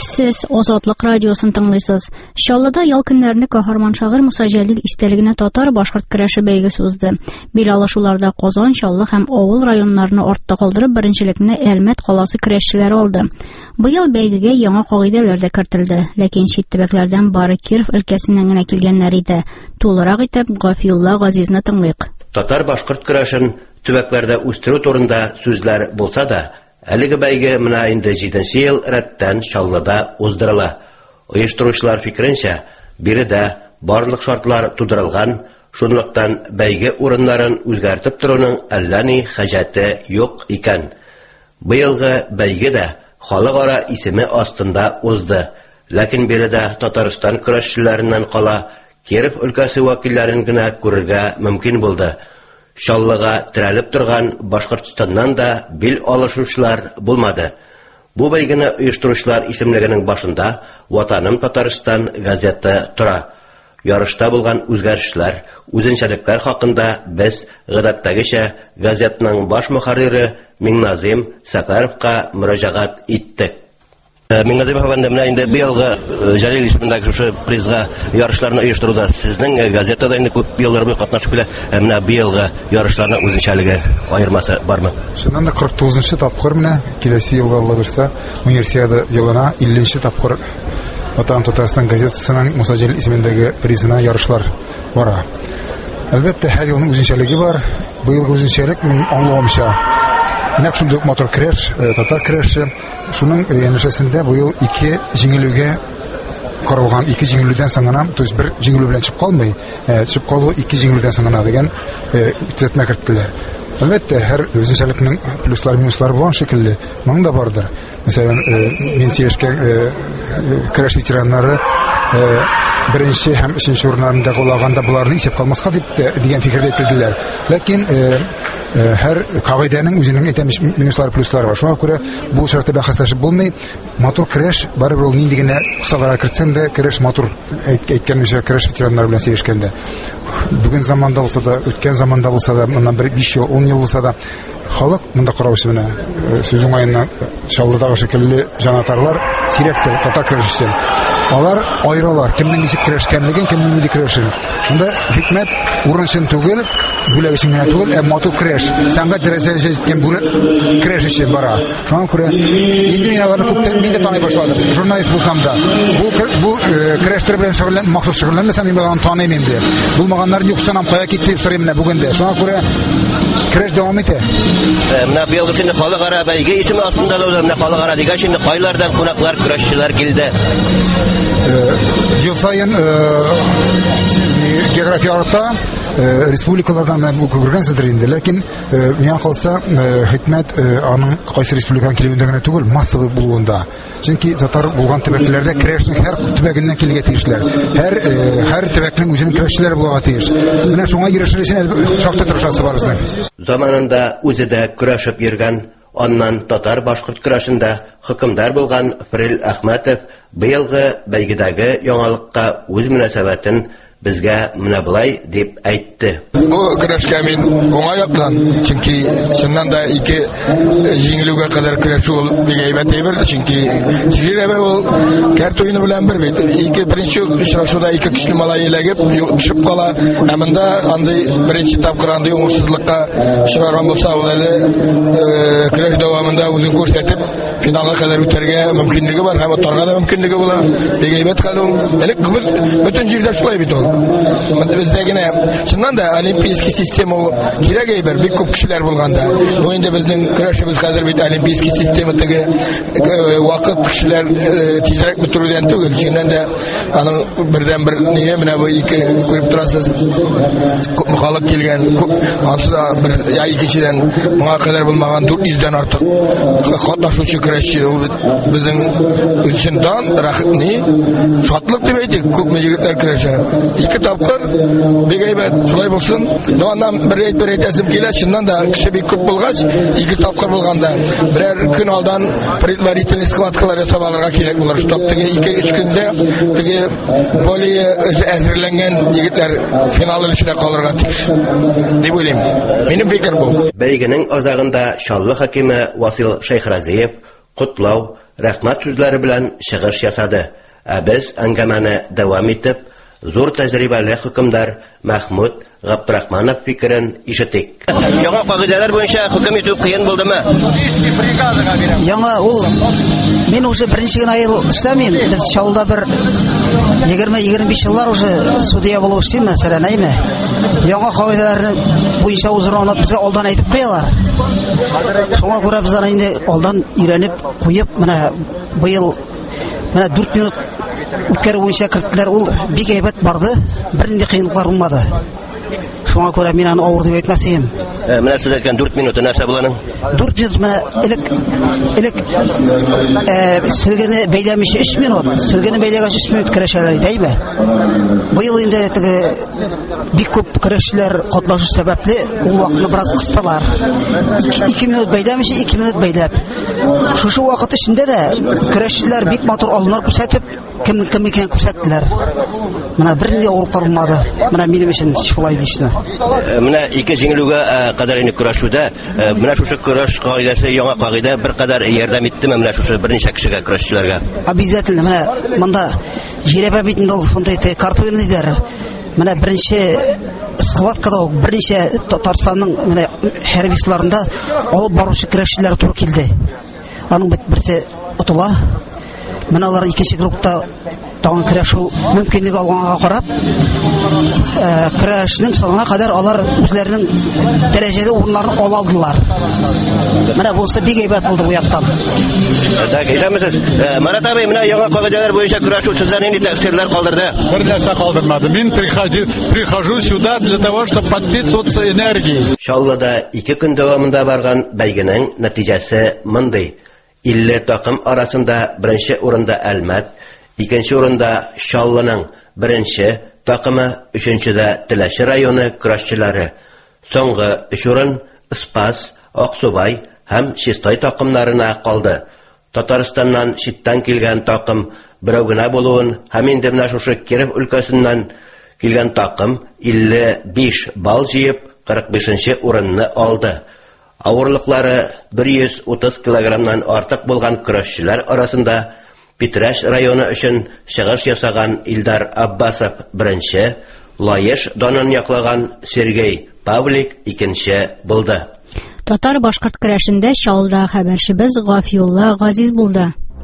Сез Азатлык радиосын тыңлыйсыз. Чаллыда ял көннәрне каһарман шагыйрь Муса Җәлил истәлегенә татар-башкорт көрәше бәйгесе узды. Белалашуларда Казан, Чаллы һәм авыл районнарны артта калдырып беренчелекне Әлмәт каласы көрәшчеләре алды. Быел бәйгегә яңа кагыйдәләр дә кертелде, ләкин чит төбәкләрдән бары Киров өлкәсеннән генә килгәннәр иде. Тулырак итеп Гафиулла Газизны тыңлыйк. Татар-башкорт көрәшен төбәкләрдә үстерү турында сүзләр булса да, әлеге бәйге менә инде 7нче ел рәттән Чаллыда уздырыла. Оештыручылар фикеренчә, биредә барлык шартлар тудырылган, шунлыктан бәйге урыннарын үзгәртеп торуның әллә ни хаҗәте юк икән. Быелгы бәйге дә халыкара исеме астында узды, ләкин биредә Татарстан көрәшчеләреннән кала Киров өлкәсе вәкилләрен генә күрергә мөмкин булды. Чаллыга терәлеп торган Башкортстаннан да бил алышучылар булмады. Бу бәйгене оештыручылар исемлегенең башында Ватаным Татарстан газеты тора. Ярышта булган үзгәрешләр, үзенчәлекләр хакында без гадәттәгечә газетаның баш мөхәррире Миңназим Сәфәровка мөрәҗәгать иттек. Миңназим әфәнде, менә инде быелгы Җәлил исемендәге шушы призга ярышларны оештыруда сезнең газетада инде күп еллар буе катнашып килә. Менә быелгы ярышларның үзенчәлеге, аермасы бармы? Шуннан да 49нчы тапкыр менә киләсе елга Алла бирсә, универсиада елына 50нче тапкыр Ватан Татарстан газетасының Муса Җәлил исемендәге призына ярышлар бара. Әлбәттә, һәр елның үзенчәлеге бар. Быелгы үзенчәлек мин аңлавымча нәкъ шундый мотор көрәш, татар көрәше, шуның янәшәсендә быел 2 җиңелүгә каралган, 2 җиңелүдән соң гына, то есть бер җиңелү белән чыгып калмый, чыгып калу 2 җиңелүдән соң гына дигән төзәтмә кертелә. Әлбәттә, һәр үзенчәлекнең плюслары, минуслары булган шикелле, моның да бардыр. Мәсәлән, мин сөйләшкән көрәш ветераннары беренче һәм өченче урыннарында калганда буларны исәп калмаска дигән фикердә әйтелделәр. Ләкин һәр кагыйдәнең үзенең минуслары, плюслары бар. Шуңа күрә бу шартта бәхәсләшеп булмый. Мотор көрәш барыбер ул нинди генә кысалара кертсәң дә, көрәш мотор әйткәнчә көрәш ветераннары белән сөйләшкәндә. Бүген заманда булса да, үткән заманда булса да, моннан 5 ел, 10 ел булса да, халык монда караучы менә сүз уңаеннан Чаллыдагы шикелле җанатарлар сирәктер татар көрәшчесе. Алар айралар, кемнең ничек көрәшкәнлеген, кемнең нинди көрәшен. Шунда хикмәт урынчын түгел, бүләк өчен генә түгел, мотор көрәш, сәнгать дәрәҗәсенә җиткән көрәш өчен бара. Шуңа күрә инде аларны күптән мин дә таный башладым. Журналист булсам да, бу көрәштер белән шөгыльлән, махсус шөгыльләнмәсәм инде аны таныйм инде. Булмаганнар юксанам кая китте дип сорыйм менә бүген дә. Шуңа күрә көрәш дәвам итә. Менә быелгы синде халыкара бәйге исеме астында да менә халыкара дигән инде кайлардан кунаклар, көрәшчеләр килде. Ел сайын география арта республикалардан бу күргәнсездер инде, ләкин миңа калса хикмәт аның кайсы республикадан килүендә генә түгел, массалы булуында. Чөнки татар булган төбәкләрдә көрәшнең һәр төбәгеннән килергә тиешләр. Һәр төбәкнең үзенең көрәшчеләре булырга тиеш. Менә шуңа ирешер өчен шактый тырышасы бар безнең. Заманында үзе дә көрәшеп йөргән, аннан татар-башкорт көрәшендә хөкемдар булган Фрил Әхмәтов быелгы бәйгедәге яңалыкка үз мөнәсәбәтен безгә менә булай дип әйтте. Бу көрәшкә мин уңай яктан, чөнки чыннан да 2 җиңелүгә кадәр көрәшү ул бик әйбәт әйбер, чөнки җирәбә ул кәрт уены белән бер бит. Беренче очрашуда 2 көчле малай эләгеп төшеп кала, ә монда андый беренче тапкыр андый уңышсызлыкка очраган булса, ул әле көрәш дәвамында үзен күрсәтеп финалга кадәр үтәргә мөмкинлеге бар һәм оттарга да мөмкинлеге була. Бик әйбәт хәл ул. Элек бөтен җирдә шулай бит ул. Бездә генә чыннан да олимпийский система кирәк әйбер, бик күп кешеләр булганда. Бу инде безнең көрәшебез хәзер бит олимпийский система теге вакыт кешеләр тизрәк бетерүдән түгел, чыннан да аның бердән бер нигә менә бу 2 күреп торасыз. Күп халык килгән, күп ансыда бер я икенчедән моңа кадәр булмаган 400дән артык катнашучы көрәшче ул безнең өчен дан рәхәтни шатлык дип әйтик, күп җегетләр көрәшә. 2 тапкыр бик әйбәт, шулай булсын. Аннан бер әйтәсем килә, чыннан да кеше бик күп булгач, 2 тапкыр булганда берәр көн алдан предварительный схваткалар ясап алырга кирәк булыр. Штаб теге 2-3 көндә теге более әзерләнгән егетләр финал эшенә калырга тиеш дип уйлыйм. Минем фикер бу. Бәйгенең азагында Чаллы хакиме Васил Шәйхразиев котлау рәхмәт сүзләре белән чыгыш ясады. Без әңгәмәне дәвам итеп, зур тәҗрибәле хөкемдар Мәхмүд Габдрахманов фикерен ишетик. Яңа кагыйдәләр буенча хөкем итү кыен булдымы? Яңа ул мен уже беренче генә ел эшләмим. Без Чаллыда бер 20-25 еллар уже судья булып эшлим, мәсәлән, әйме. Яңа кагыйдәләрне буенча узырга безгә алдан әйтеп куялар. Шуңа күрә без аны инде алдан өйрәнеп куеп, менә быел 4 минут үткәрү буенча керттеләр. Ул бик әйбәт барды, бернинди кыенлыклар булмады. Шуңа күрә мин аны авыр дип әйтмәсем. Менә сез әйткән 4 минуты нәрсә буланың? 4 минут менә элек сөлгене бәйләмичә 3 минут, сөлгене бәйләгәч 3 минут көрәшәләр иде, әйме. Быел инде бик күп көрәшчеләр катнашу сәбәпле ул вакытны бераз кыстылар. 2 минут бәйләмичә 2 минут бәйләп. Шушы вакыт эчендә дә көрәшчеләр бик матур алымнар күрсәтеп, кем икән күрсәттеләр. Менә бернинди авырлыклар булмады. Менә минем өчен шулай дишне. Менә ике җиңелүгә кадәр инде көрәшүдә, менә шушы көрәш кагыйдәсе, яңа кагыйдә бер кадәр ярдәм иттеме менә шушы берничә кешегә, көрәшчеләргә? Обязательно. Менә монда җирәбә бит инде ул фондай карта уйный диләр. Менә беренче схваткада берничә Татарстанның менә хәрбисларында алып баручы көрәшчеләр туры килде. Аның берсе отыла. Менә алар икенче группта тагын көрәшү мөмкинлеге алганга карап, көрәшнең соңына кадәр алар үзләренең дәрәҗәле урыннарын ала алдылар. Менә булса бик әйбәт булды бу яктан. Так, ишәмсез. Марат абый, менә яңа кагыйдәләр буенча көрәшү сездә нинди тәэсирләр калдырды? Бер нәрсә калдырмады. Мин прихожу сюда для того, чтобы подпитываться энергией. Чаллыда 2 көн дәвамында барган бәйгенең нәтиҗәсе мондый. 50 такым арасында беренче урында Әлмәт, икенче урында Чаллының беренче такымы, өченчедә Теләче районы көрәшчеләре. Соңгы 3 урын Спас, Аксубай һәм Чистай такымнарына калды. Татарстаннан читтән килгән такым берәү генә булуын һәм инде менә шушы Киров өлкәсеннән килгән такым 55 балл җыеп 45-нче урынны алды. Авырлыклары 130 килограммнан артык булган көрәшчеләр арасында Питрәш районы өчен чыгыш ясаган Илдар Аббасов беренче, Лаеш данын яклаган Сергей Павлик икенче булды. Татар-башкорт көрәшендә Чаллыда хәбәрчебез Гафиулла Газиз булды.